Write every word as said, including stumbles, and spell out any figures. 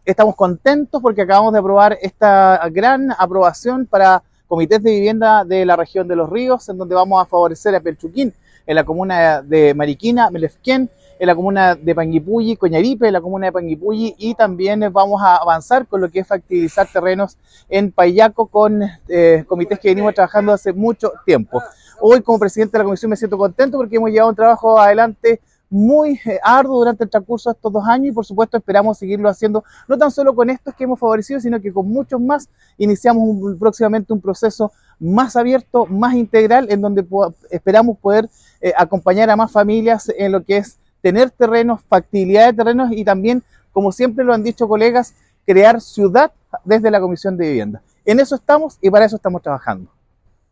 Estamos contentos porque acabamos de aprobar esta gran aprobación para comités de vivienda de la región de Los Ríos, en donde vamos a favorecer a Pelchuquín, en la comuna de Mariquina, Melefquén, en la comuna de Panguipulli, Coñaripe, en la comuna de Panguipulli, y también vamos a avanzar con lo que es factibilizar terrenos en Payaco con eh, comités que venimos trabajando hace mucho tiempo. Hoy, como presidente de la comisión, me siento contento porque hemos llevado un trabajo adelante muy eh, arduo durante el transcurso de estos dos años y por supuesto esperamos seguirlo haciendo, no tan solo con estos que hemos favorecido, sino que con muchos más. Iniciamos un, próximamente un proceso más abierto, más integral, en donde po esperamos poder eh, acompañar a más familias en lo que es tener terrenos, factibilidad de terrenos y también, como siempre lo han dicho colegas, crear ciudad desde la Comisión de Vivienda. En eso estamos y para eso estamos trabajando.